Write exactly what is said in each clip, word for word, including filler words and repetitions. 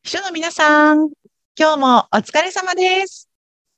秘書の皆さん、今日もお疲れ様です。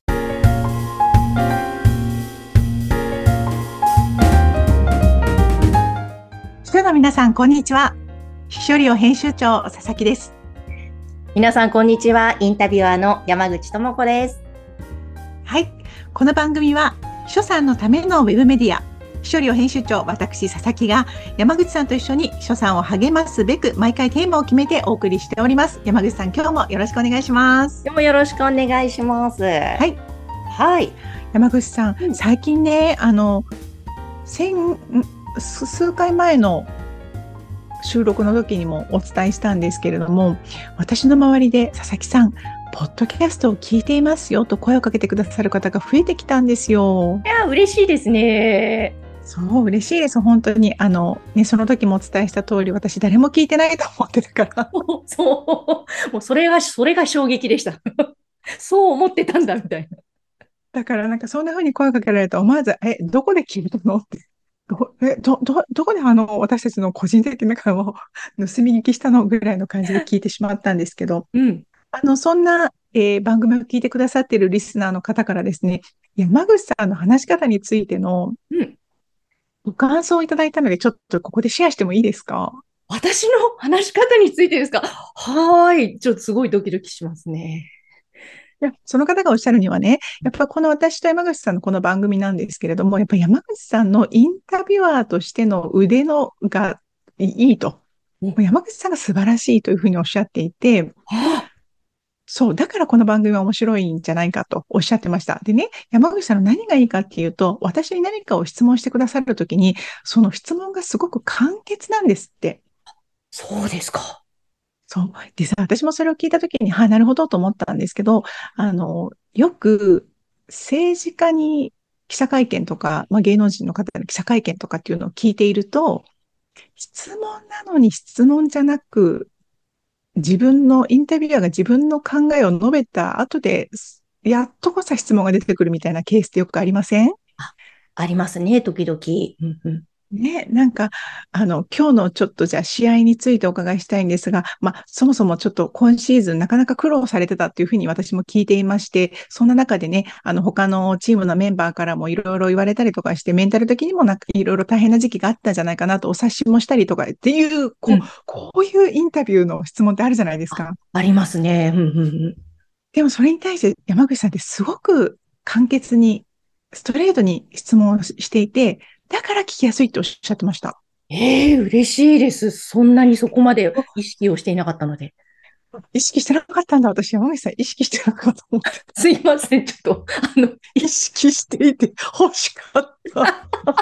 秘書の皆さん、こんにちは。秘書寮編集長、佐々木です。 皆さん、こんにちは。インタビュアーの山口智子です。 はい。この番組は、秘書さんのためのウェブメディア、秘書寮編集長、私、佐々木が、山口さんと一緒に秘書さんを励ますべく、毎回テーマを決めてお送りしております。山口さん、今日もよろしくお願いします。 でもよろしくお願いします。はい。 はい。 山口さん、うん、最近ね、あの、先、数回前の収録の時にもお伝えしたんですけれども、私の周りで佐々木さん、ポッドキャストを聞いていますよと声をかけてくださる方が増えてきたんですよ。 いや、嬉しいですね。 そう、嬉しいです。本当に。あの、ね、その時もお伝えした通り、私誰も聞いてないと思ってたから。 そう。もうそれが、それが衝撃でした。そう思ってたんだ、みたいな。 だからなんかそんな風に声かけられると、思わず、え、どこで聞いたのって。ど、え、ど、ど、どこであの、私たちの個人的な会話を盗み聞きしたのぐらいの感じで聞いてしまったんですけど、 うん。 あの、そんな、えー番組を聞いてくださっているリスナーの方からですね、山口さんの話し方についてのうん。 ご感想をいただいたので、ちょっとここでシェアしてもいいですか？ 私の話し方についてですか？はーい。ちょっとすごいドキドキしますね。 いや、その方がおっしゃるにはね、やっぱこの私と山口さんのこの番組なんですけれども、やっぱ山口さんのインタビュアーとしての腕のがいいと。もう山口さんが素晴らしいというふうにおっしゃっていて、 あ、 そう、だからこの番組は面白いんじゃないかとおっしゃってました。でね、山口さんの何がいいかっていうと、私に何かを質問してくださるときに、その質問がすごく簡潔なんですって。 そうですか。 そう。でさ、私もそれを聞いたときに、はい、なるほどと思ったんですけど、あの、よく政治家に記者会見とか、まあ、芸能人の方の記者会見とかっていうのを聞いていると、質問なのに質問じゃなく、自分のインタビュアーが自分の考えを述べた後で、やっとこそ質問が出てくるみたいなケースってよくありません？ あ、ありますね、時々。うんうん。 ね、なんか、あの、今日のちょっとじゃあ試合についてお伺いしたいんですが、まあ、そもそもちょっと今シーズンなかなか苦労されてたっていうふうに私も聞いていまして、そんな中でね、あの、他のチームのメンバーからもいろいろ言われたりとかして、メンタル的にもなんかいろいろ大変な時期があったんじゃないかなとお察しもしたりとかっていう、こう、 うん。 こういうインタビューの質問ってあるじゃないですあ、 か。 ありますね。うんうんうん。 でもそれに対して山口さんってすごく簡潔に、ストレートに質問をしていて、だから聞きやすいっておっしゃってました。 ええ、嬉しいです。そんなにそこまで意識をしていなかったので。 意識してなかったんだ。私、山口さん意識してなかったと思って。 すいません。ちょっと、あの、 意識していて欲しかった。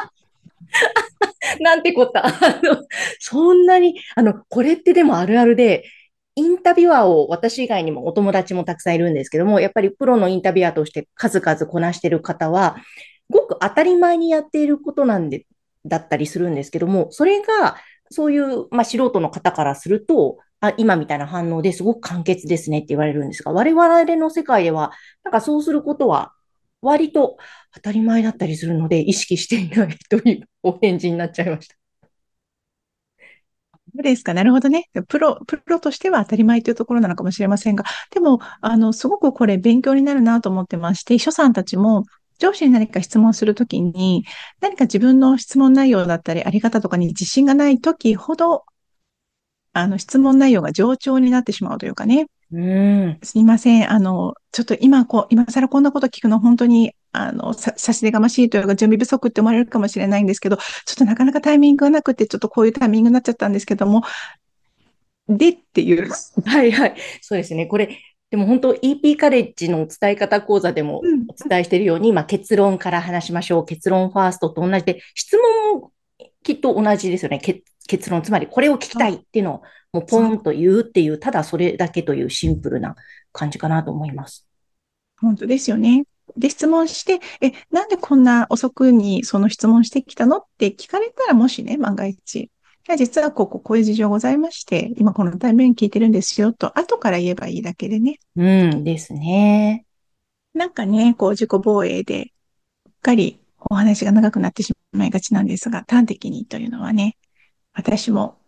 なんてこった。あの、そんなに、あの、これってでもあるあるで、インタビュアーを私以外にもお友達もたくさんいるんですけども、やっぱりプロのインタビュアーとして数々こなしている方は、ごく当たり前にやっていることなんで、だったりするんですけども、それが、そういう、まあ、素人の方からすると、あ、今みたいな反応ですごく簡潔ですねって言われるんですが、我々の世界では、なんかそうすることは割と当たり前だったりするので、意識していないというお返事になっちゃいました。 そうですか。なるほどね。プロ、プロとしては当たり前というところなのかもしれませんが、でも、あの、すごくこれ勉強になるなと思ってまして、秘書さんたちも上司に何か質問するときに、何か自分の質問内容だったり、あり方とかに自信がないときほど、あの、質問内容が冗長になってしまうというかね。 うん。 すみません。あの、ちょっと今こう、今更こんなこと聞くの本当に、あの、さ、差し出がましいというか、準備不足って思われるかもしれないんですけど、ちょっとなかなかタイミングがなくて、ちょっとこういうタイミングになっちゃったんですけども、でっていう。 はいはい。そうですね。これ、でも本当 イーピー カレッジの伝え方講座でもうん。 お伝えしているように、まあ、結論から話しましょう。結論ファーストと同じで、質問もきっと同じですよね。け結論、つまりこれを聞きそう、 たいっていうのをもうポそう、 ンと言うっていう、ただそれだけというシンプルな感じかなと思います。 本当ですよね。で、質問して、え、なんでこんな遅くにその質問してきたのって聞かれたら、もしね、万が一、いや、実はここ、こういう事情ございまして、今このタイミング聞いてるんですよと、後から言えばいいだけでね。 うんですね。 なんかね、こう自己防衛で、うっかりお話が長くなってしまいがちなんですが、端的にというのはね、私も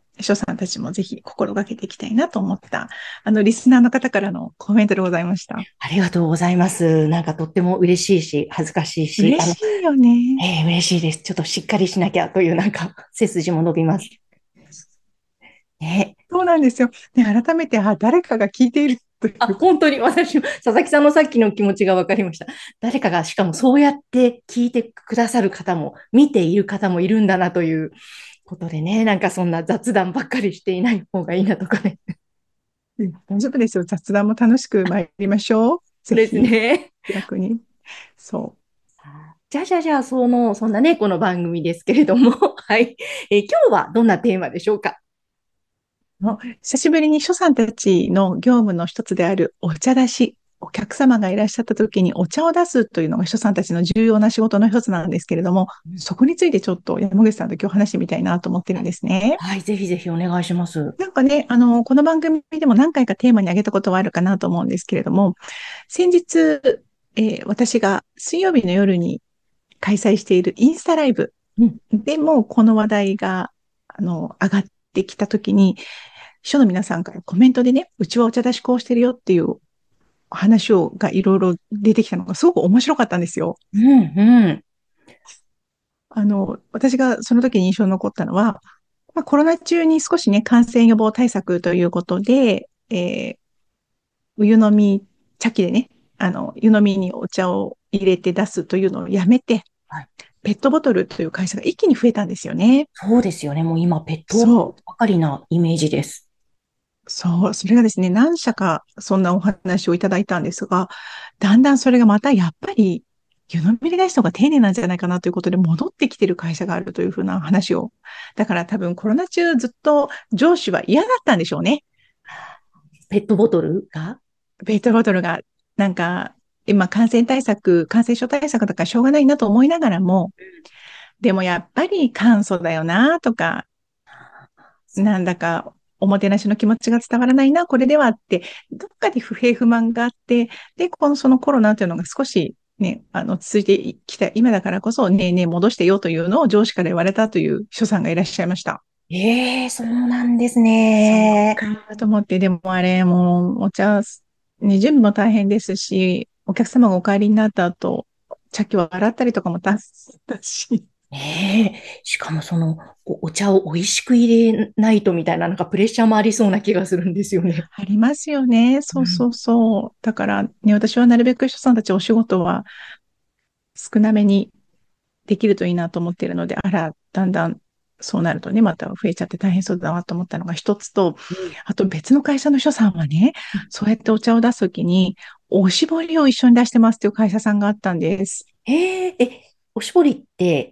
秘書さんたちもぜひ心がけていきたいなと思った、あの、リスナーの方からのコメントでございました。 ありがとうございます。なんかとっても嬉しいし、恥ずかしいし、あの、 嬉しいよね。 えー嬉しいです。ちょっとしっかりしなきゃというなんか背筋も伸びます。ね。 そうなんですよ。ね、改めて、あ、誰かが聞いているといあ、 う。 本当に私も佐々木さんのさっきの気持ちが分かりました。誰かが、しかもそうやって聞いてくださる方も、見ている方もいるんだなということでね、なんかそんな雑談ばっかりしていない方がいいなとかね。 うん、大丈夫ですよ。雑談も楽しく参りましょう。 そうですぜひ、 ね。 気楽に。そう。 じゃあじゃあじゃあ、その、そんなね、この番組ですけれども、はい。えー今日はどんなテーマでしょうか？ の久しぶりに所さんたちの業務の一つであるお茶出し、お客様がいらっしゃった時にお茶を出すというのが所さんたちの重要な仕事の一つなんですけれども、そこについてちょっと山口さんと今日話してみたいなと思ってるんですね。 はい、ぜひぜひお願いします。 なんかね、あの、この番組でも何回かテーマに挙げたことはあるかなと思うんですけれども、先日、えー私が水曜日の夜に開催しているインスタライブうん。 でもこの話題が、あの、上がってきた時に、秘書の皆さんからコメントでね、うちはお茶出しこうしてるよっていう話をがいろいろ出てきたのがすごく面白かったんですよ。 うん、うん。 あの、私がその時に印象に残ったのは、まあ、コロナ中に少しね、感染予防対策ということで、えー、湯飲み、茶器でね、あの、湯飲みにお茶を入れて出すというのをやめて、 はい。 ペットボトルという会社が一気に増えたんですよね。 そうですよね。もう今、ペットそう。 ばかりなイメージです。 そう、それがですね、何社かそんなお話をいただいたんですが、だんだんそれがまたやっぱり湯飲みで出した方が丁寧なんじゃないかなということで戻ってきてる会社があるというふうな話を。だから多分コロナ中ずっと上司は嫌だったんでしょうね。 ペットボトルが。 ペットボトルがなんか今感染対策、感染症対策だからしょうがないなと思いながらも、でもやっぱり簡素だよなとか、なんだか、おもてなしの気持ちが伝わらないな、これではって、どっかで不平不満があって、で、このそのコロナというのが少しね、あの、続いてきた今だからこそ、ねえねえ戻してよというのを上司から言われたという秘書さんがいらっしゃいました。 ええ、そうなんですそうね。 かと思って、でもあれ、もう、お茶、ね、準備も大変ですし、お客様がお帰りになった後、茶器を洗ったりとかも大変だし、 ねえ。しかもその、お、お茶を美味しく入れないとみたいな、なんかプレッシャーもありそうな気がするんですよね。 ありますよね。そうそうそう。だからね、私はなるべく秘書さんたちお仕事は少なめにできるといいなと思っているので、あら、だんだんそうなるとね、また増えちゃって大変そうだなと思ったのが一つと、 うん。 あと別の会社の秘書さんはね、そうやってお茶を出すときに、おしぼりを一緒に出してますっていう会社さんがあったんです。 えええ、おしぼりって、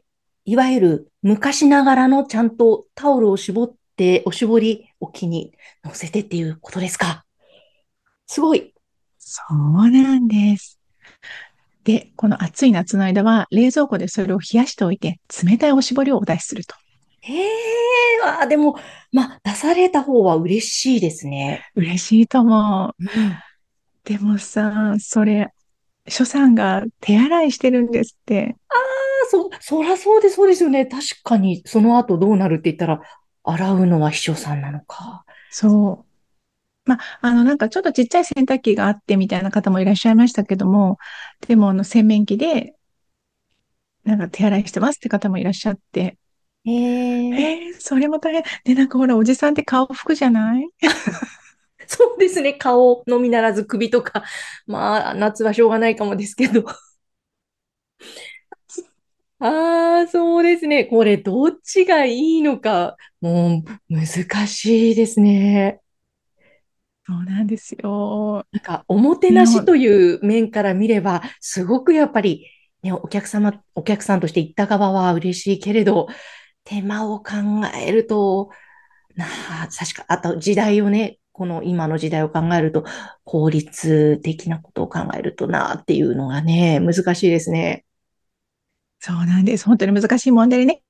いわゆる昔ながらのちゃんとタオルを絞って、おしぼり置きに乗せてっていうことですか？すごい。 そうなんです。で、この暑い夏の間は冷蔵庫でそれを冷やしておいて、冷たいおしぼりをお出しすると。 ええ、あ、でも、まあ、出された方は嬉しいですね。 嬉しいと思う。 うん。 でもさ、それ、所さんが手洗いしてるんですって。 そ、そらそうでそうですよね。確かに、その後どうなるって言ったら、洗うのは秘書さんなのか。 そう。まあ、あの、なんかちょっとちっちゃい洗濯機があってみたいな方もいらっしゃいましたけども、でも、あの、洗面器で、なんか手洗いしてますって方もいらっしゃって、 ええ、 えー、それも大変。で、なんかほら、おじさんって顔拭くじゃない？ そうですね。顔のみならず首とか。まあ、夏はしょうがないかもですけど。ああ、そうですね。これ、どっちがいいのか、もう、難しいですね。 そうなんですよ。 なんか、おもてね、ほんなしという面から見れば、すごくやっぱり、ね、お客様、お客さんとして行った側は嬉しいけれど、手間を考えると、なあ、確か、あと時代をね、この今の時代を考えると、効率的なことを考えるとなっていうのがね、難しいですね。 そうなんです。本当に難しい問題でね、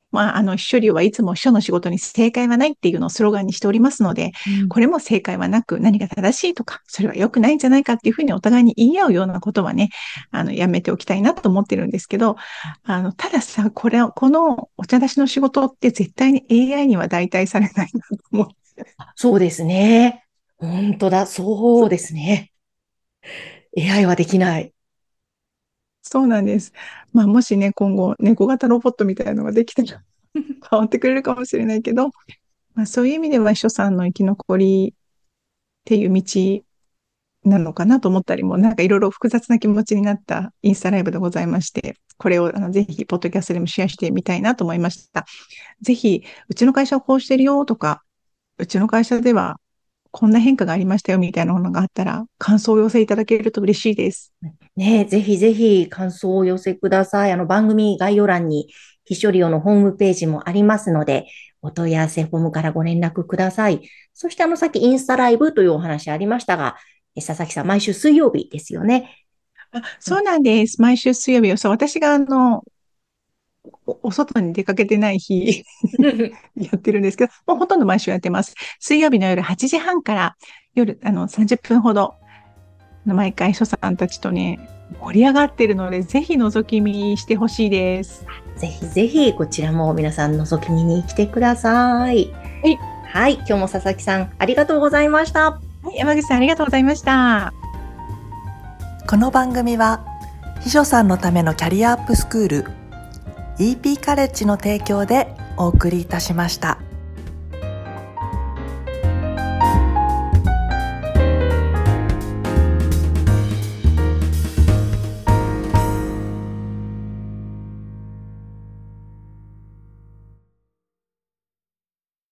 まあ、あの、秘書流はいつも秘書の仕事に正解はないっていうのをスローガンにしておりますので、 うん、 これも正解はなく何が正しいとか、それは良くないんじゃないかっていうふうにお互いに言い合うようなことはね、あの、やめておきたいなと思ってるんですけど、あの、たださ、これ、このお茶出しの仕事って絶対に エーアイ には代替されないなと思って。 そうですね。本当だ。そうですね。エーアイ はできない。 そうなんです。まあ、もしね、今後、猫型ロボットみたいなのができたら変わってくれるかもしれないけど、まあ、そういう意味では秘書さんの生き残りっていう道なのかなと思ったりも、なんかいろいろ複雑な気持ちになったインスタライブでございまして、これをあのぜひ、ポッドキャストでもシェアしてみたいなと思いました。ぜひ、うちの会社はこうしてるよとか、うちの会社ではこんな変化がありましたよみたいなものがあったら、感想をお寄せいただけると嬉しいです。 ねえ、ぜひぜひ感想をお寄せください。あの番組概要欄に秘書利用のホームページもありますので、お問い合わせフォームからご連絡ください。そしてあのさっきインスタライブというお話ありましたが、え佐々木さん毎週水曜日ですよね。 あ、そうなんです。毎週水曜日を、そう、私があの、お、お外に出かけてない日やってるんですけど、もうほとんど毎週やってます。水曜日の夜はちじはんから夜、あの、さんじゅっぷんほど、毎回所さんたちとね、盛り上がってるので、ぜひ覗き見してほしいです。 ぜひぜひこちらも皆さん覗き見に来てください。 はい。 はい、今日も佐々木さんありがとうございました。 はい、山口さんありがとうございました。 この番組は秘書さんのためのキャリアアップスクール イーピー カレッジの提供でお送りいたしました。